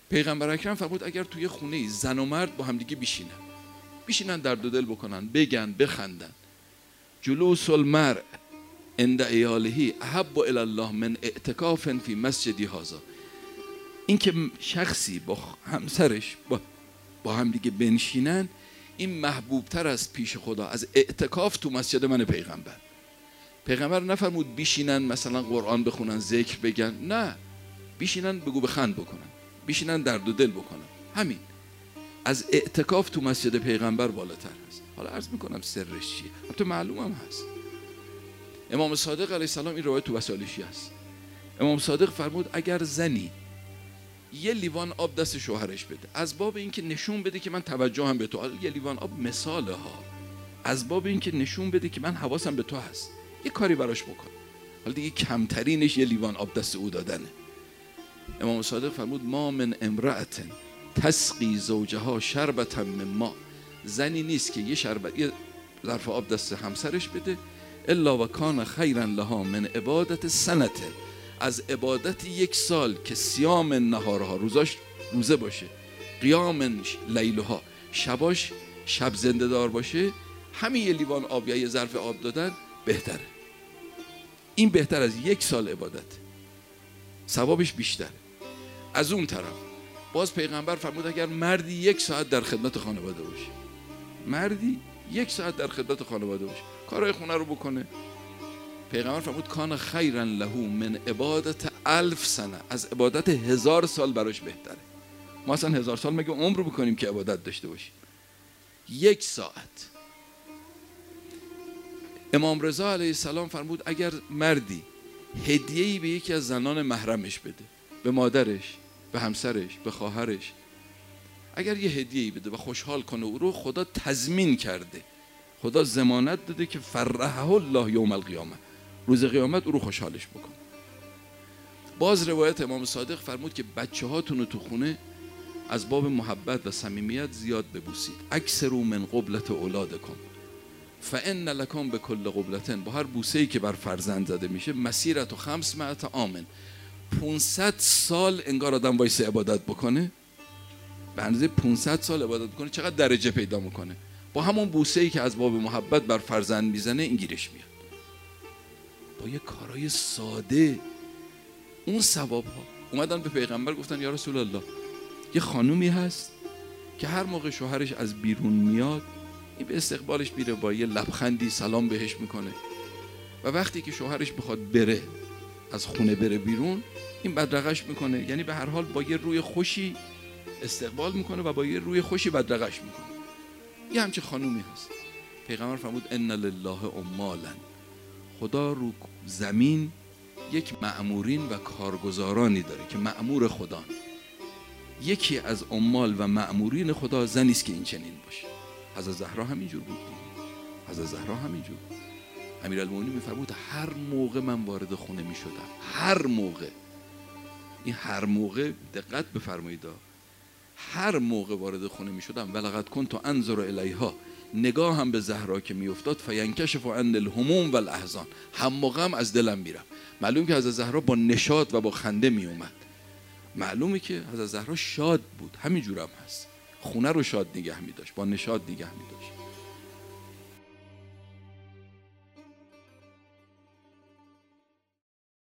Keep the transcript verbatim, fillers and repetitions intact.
پیغمبر اکرم فرمود اگر توی خونه زن و مرد با هم دیگه بشینن بشینن درد و دل بکنن، بگن، بخندن، جلوس المرء عند عیاله احب الی الله من اعتکاف فی مسجدی هذا. این که شخصی با همسرش با با هم دیگه بنشینن، این محبوب تر از پیش خدا از اعتکاف تو مسجد من پیغمبر. پیغمبر نفرمود بیشینن مثلا قرآن بخونن، ذکر بگن، نه، بیشینن بگو بخند بکنن، بیشینن درد و دل بکنن. همین از اعتکاف تو مسجد پیغمبر بالاتر هست. حالا عرض میکنم سرش چیه، البته معلوم هم هست. امام صادق علیه السلام، این روایت تو وسائلشی هست، امام صادق فرمود اگر زنی یه لیوان آب دست شوهرش بده از باب اینکه نشون بده که من توجهم به تو، یه لیوان آب مثاله ها، از باب اینکه نشون بده که من حواسم به تو هست، یه کاری براش بکن، حالا دیگه کمترینش یه لیوان آب دست او دادنه. امام صادق فرمود ما من امرأة تسقی زوجها شربة من ماء، زنی نیست که یه شربت یه ظرف آب دست همسرش بده الا و کان خیرا لها من عبادت سنته، از عبادت یک سال که صیام نهارها، روزاش روزه باشه، قیام لیلها، شباش شب زنده دار باشه، همین یه لیوان آب یا یه ظرف آب دادن بهتره. این بهتر از یک سال عبادت، ثوابش بیشتره. از اون طرف باز پیغمبر فرمود اگر مردی یک ساعت در خدمت خانواده باشه، مردی یک ساعت در خدمت خانواده باشه، کارهای خونه رو بکنه، پیغمبر فرمود کان خیرا له من عبادت الف سنه، از عبادت هزار سال براش بهتره. ما اصلا هزار سال مگه عمر بکنیم که عبادت داشته باشیم؟ یک ساعت. امام رضا علیه السلام فرمود اگر مردی هدیه‌ای به یکی از زنان محرمش بده، به مادرش، به همسرش، به خواهرش، اگر یه هدیه‌ای بده و خوشحال کنه او رو، خدا تضمین کرده، خدا ضمانت داده که فرحه الله یوم القیامه، روز قیامت او رو خوشحالش بکن. باز روایت امام صادق فرمود که بچه هاتون رو تو خونه از باب محبت و صمیمیت زیاد ببوسید، اکثروا من قبلة اولادکم فان لکم بکل قبلة، با هر بوسه‌ای که بر فرزند زده میشه مسیرت و خمسمائة عام، پانصد سال انگار آدم وایس عبادت بکنه، به اندازه پانصد سال عبادت بکنه، چقدر درجه پیدا میکنه. با همون بوسه‌ای که از باب محبت بر فرزند میزنه این گیرش میاد. با یه کارای ساده اون ثواب ها. اومدن به پیغمبر گفتن یا رسول الله یه خانومی هست که هر موقع شوهرش از بیرون میاد این به استقبالش میره، با یه لبخندی سلام بهش میکنه، و وقتی که شوهرش بخواد بره از خونه بره بیرون این بدرقش میکنه، یعنی به هر حال با یه روی خوشی استقبال میکنه و با یه روی خوشی بدرقش میکنه. یه همچه خانومی هست. پیغمبر فرمود ان لله عمالا، خدا رو زمین یک مأمورین و کارگزارانی داره که مأمور خدا. یکی از عمال و مأمورین خدا زنی است که این چنین باشه. حضرت زهرا همینجور بود دیگه. حضرت زهرا همینجور بود. امیرالمومنین میفرمود هر موقع من وارد خونه میشدم، هر موقع، این هر موقع دقت بفرمایید، هر موقع وارد خونه میشدم ولقد کنت انظر الیها، نگاه هم به زهرا که میافتاد فینکشف عن الهموم والاحزان، هم و غم از دلم میرم. معلوم که حضرت زهرا با نشاط و با خنده میومد، معلومه که حضرت زهرا شاد بود، همینجور هم هست، خونه رو شاد نگه میداشت، با نشاط نگه میداشت.